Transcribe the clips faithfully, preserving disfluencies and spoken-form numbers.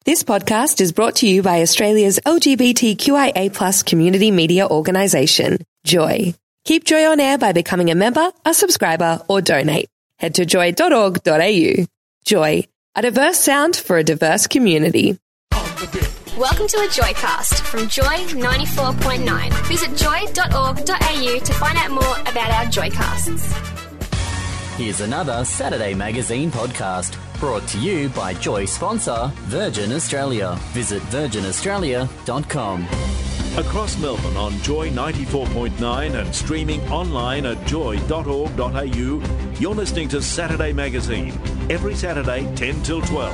This podcast is brought to you by Australia's L G B T Q I A plus community media organisation, Joy. Keep Joy on air by becoming a member, a subscriber or donate. Head to joy dot org dot a u. Joy, a diverse sound for a diverse community. Welcome to a Joycast from Joy ninety-four point nine. Visit joy dot org dot a u to find out more about our Joycasts. Here's another Saturday Magazine podcast brought to you by Joy sponsor Virgin Australia. Visit virgin australia dot com. Across Melbourne on Joy ninety-four point nine and streaming online at joy dot org dot a u, you're listening to Saturday Magazine, every Saturday ten till twelve.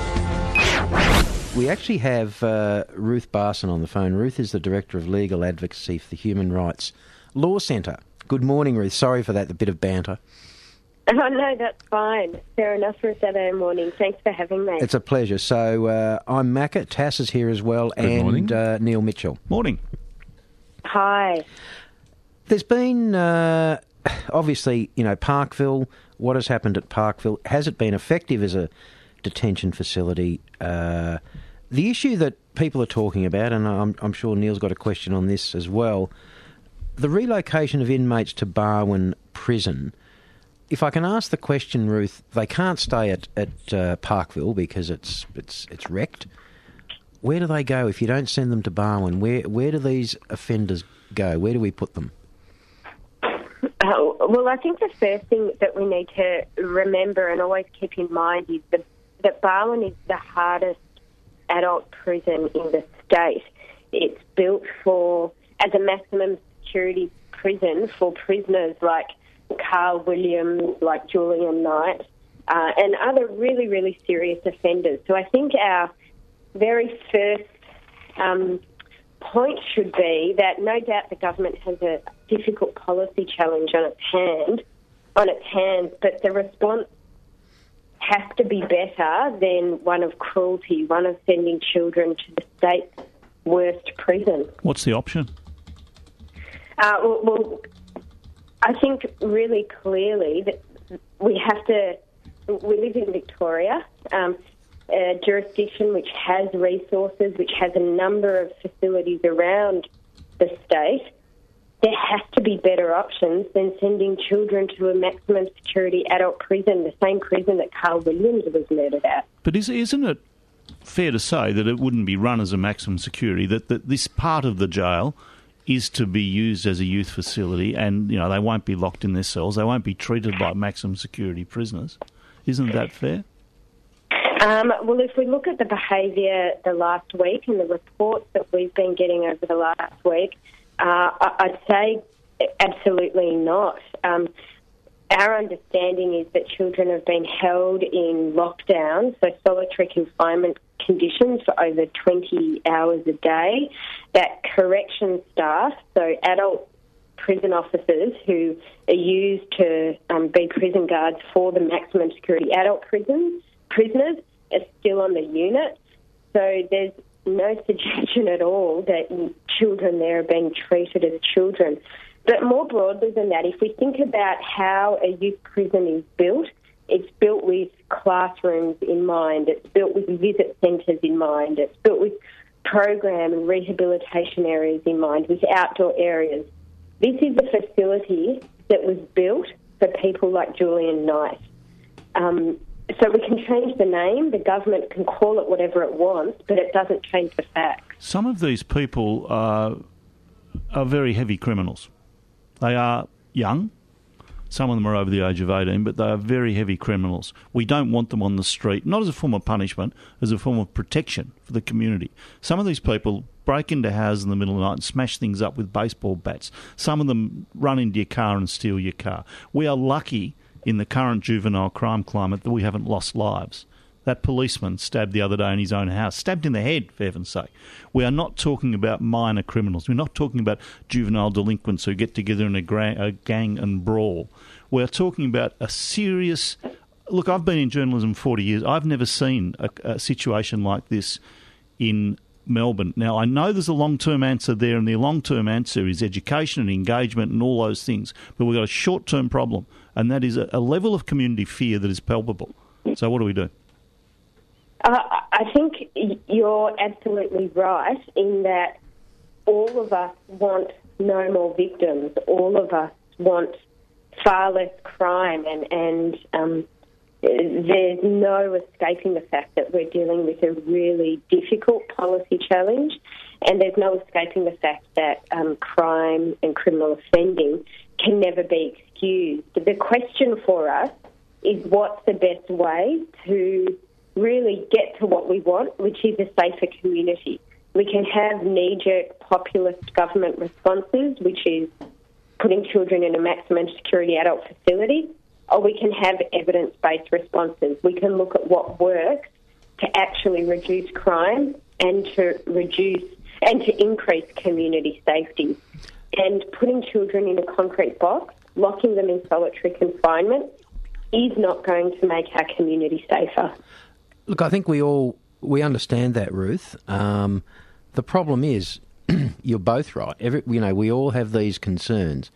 We actually have uh, Ruth Barson on the phone. Ruth is the Director of Legal Advocacy for the Human Rights Law Centre. Good morning, Ruth. Sorry for that, a bit of banter. Oh, no, that's fine. Fair enough for a Saturday morning. Thanks for having me. It's a pleasure. So uh, I'm Macca, Tass is here as well, Good and morning. Uh, Neil Mitchell. Morning. Hi. There's been, uh, obviously, you know, Parkville, what has happened at Parkville, has it been effective as a detention facility? Uh, the issue that people are talking about, and I'm, I'm sure Neil's got a question on this as well, the relocation of inmates to Barwon Prison. If I can ask the question, Ruth, they can't stay at, at uh, Parkville because it's it's it's wrecked. Where do they go if you don't send them to Barwon? Where where do these offenders go? Where do we put them? Oh, well, I think the first thing that we need to remember and always keep in mind is that, that Barwon is the hardest adult prison in the state. It's built for as a maximum security prison for prisoners like Carl Williams, like Julian Knight, uh, and other really, really serious offenders. So I think our very first um, point should be that no doubt the government has a difficult policy challenge on its hand, on its hands, but the response has to be better than one of cruelty, one of sending children to the state's worst prison. What's the option? Uh, well, well I think really clearly that we have to, we live in Victoria, um, a jurisdiction which has resources, which has a number of facilities around the state. There has to be better options than sending children to a maximum security adult prison, the same prison that Carl Williams was murdered at. But is, isn't it fair to say that it wouldn't be run as a maximum security, that, that this part of the jail is to be used as a youth facility and, you know, they won't be locked in their cells, they won't be treated like maximum security prisoners? Isn't that fair? Um, well, if we look at the behaviour the last week and the reports that we've been getting over the last week, uh, I'd say absolutely not. Um, our understanding is that children have been held in lockdown, so solitary confinement conditions for over twenty hours a day, that correction staff, so adult prison officers who are used to um, be prison guards for the maximum security adult prisons, prisoners are still on the unit. So there's no suggestion at all that children there are being treated as children. But more broadly than that, if we think about how a youth prison is built, it's built with classrooms in mind, it's built with visit centres in mind, it's built with program and rehabilitation areas in mind, with outdoor areas. This is a facility that was built for people like Julian Knight. Um, so we can change the name, the government can call it whatever it wants, but it doesn't change the facts. Some of these people are, are very heavy criminals. They are young. Some of them are over the age of eighteen, but they are very heavy criminals. We don't want them on the street, not as a form of punishment, as a form of protection for the community. Some of these people break into houses in the middle of the night and smash things up with baseball bats. Some of them run into your car and steal your car. We are lucky in the current juvenile crime climate that we haven't lost lives. That policeman stabbed the other day in his own house, stabbed in the head, for heaven's sake. We are not talking about minor criminals. We're not talking about juvenile delinquents who get together in a, gra- a gang and brawl. We're talking about a serious... Look, I've been in journalism forty years. I've never seen a, a situation like this in Melbourne. Now, I know there's a long-term answer there, and the long-term answer is education and engagement and all those things, but we've got a short-term problem, and that is a, a level of community fear that is palpable. So what do we do? Uh, I think you're absolutely right in that all of us want no more victims. All of us want far less crime, and, and um, there's no escaping the fact that we're dealing with a really difficult policy challenge, and there's no escaping the fact that um, crime and criminal offending can never be excused. The question for us is what's the best way to really get to what we want, which is a safer community. We can have knee-jerk populist government responses, which is putting children in a maximum security adult facility, or we can have evidence-based responses. We can look at what works to actually reduce crime and to reduce and to increase community safety. And putting children in a concrete box, locking them in solitary confinement, is not going to make our community safer. Look, I think we all we understand that, Ruth. Um, the problem is, you're both right. Every, you know, we all have these concerns,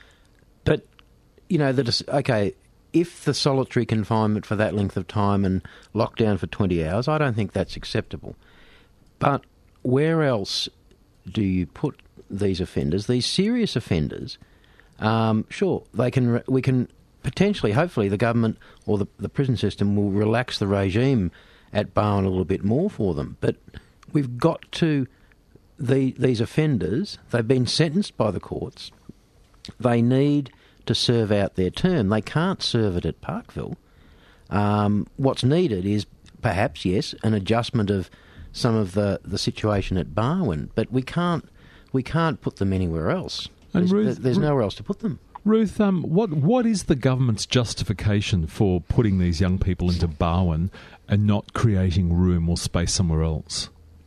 but you know, that okay. If the solitary confinement for that length of time and lockdown for twenty hours, I don't think that's acceptable. But where else do you put these offenders, these serious offenders? Um, sure, they can. We can potentially, hopefully, the government or the, the prison system will relax the regime at Barwon a little bit more for them. But we've got to the these offenders. They've been sentenced by the courts. They need to serve out their term. They can't serve it at Parkville. Um, what's needed is perhaps, yes, an adjustment of some of the, the situation at Barwon, but we can't we can't put them anywhere else. And There's, Ruth, there's nowhere else to put them. Ruth, um, what what is the government's justification for putting these young people into Barwon and not creating room or space somewhere else?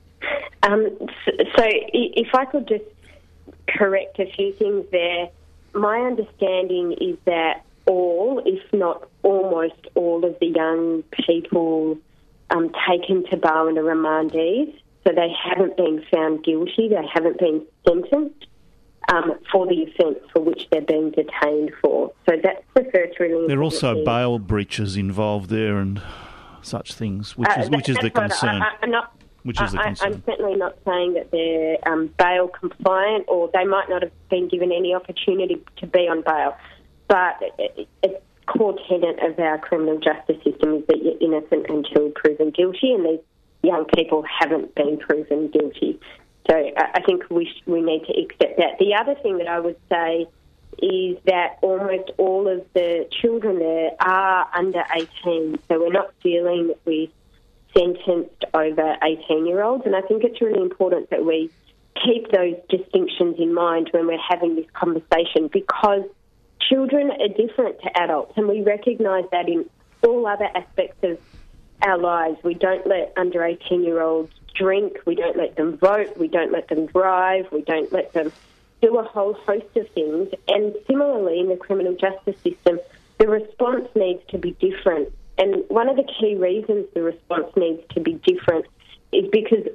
Um, so, so if I could just correct a few things there. My understanding is that all, if not almost all, of the young people um, taken to Barwon are remandees, so they haven't been found guilty, they haven't been sentenced um, for the offence for which they're being detained for. So that's the first really. There are also thing. bail breaches involved there and such things, which Uh, is which is the right. concern. I, I, I'm not, Which is the I, concern. I'm certainly not saying that they're um, bail compliant, or they might not have been given any opportunity to be on bail. But it, it's core tenet of our criminal justice system is that you're innocent until proven guilty, and these young people haven't been proven guilty. So I, I think we sh- we need to accept that. The other thing that I would say is that almost all of the children there are under eighteen, so we're not dealing with sentenced over eighteen-year-olds, and I think it's really important that we keep those distinctions in mind when we're having this conversation, because children are different to adults, and we recognise that in all other aspects of our lives. We don't let under eighteen-year-olds drink, we don't let them vote, we don't let them drive, we don't let them do a whole host of things, and similarly in the criminal justice system, the response needs to be different. And one of the key reasons the response needs to be different is because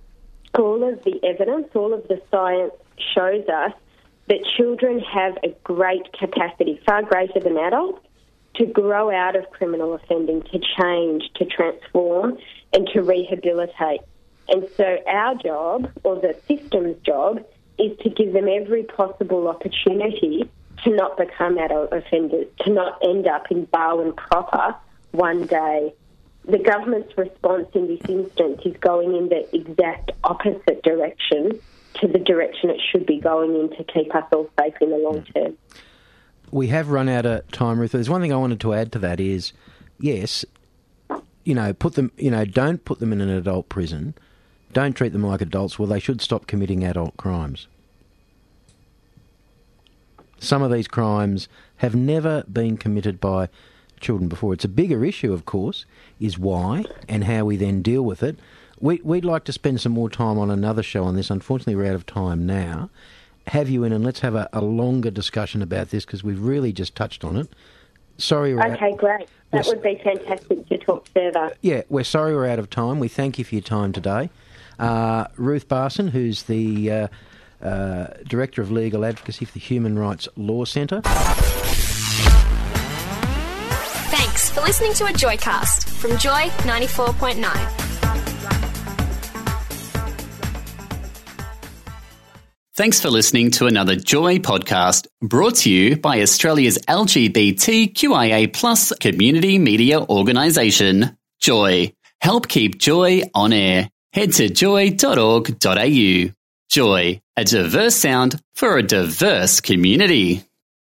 all of the evidence, all of the science shows us that children have a great capacity, far greater than adults, to grow out of criminal offending, to change, to transform, and to rehabilitate. And so our job, or the system's job, is to give them every possible opportunity to not become adult offenders, to not end up in Barwon proper one day. The government's response in this instance is going in the exact opposite direction to the direction it should be going in to keep us all safe in the long term. We have run out of time, Ruth. There's one thing I wanted to add to that is, yes, you know, put them, you know, don't put them in an adult prison. Don't treat them like adults. Well, they should stop committing adult crimes. Some of these crimes have never been committed by children before. It's a bigger issue, of course, is why and how we then deal with it. We, we'd like to spend some more time on another show on this. Unfortunately, we're out of time now. Have you in and let's have a, a longer discussion about this, because we've really just touched on it. Sorry, we're Okay, out, great. That would be fantastic to talk further. Yeah, we're sorry we're out of time. We thank you for your time today. Uh, Ruth Barson, who's the uh, uh, Director of Legal Advocacy for the Human Rights Law Centre. Thanks for for listening to a Joycast from Joy ninety-four point nine. Thanks for listening to another Joy podcast brought to you by Australia's L G B T Q I A plus community media organisation, Joy. Help keep Joy on air. Head to joy dot org dot a u. Joy, a diverse sound for a diverse community.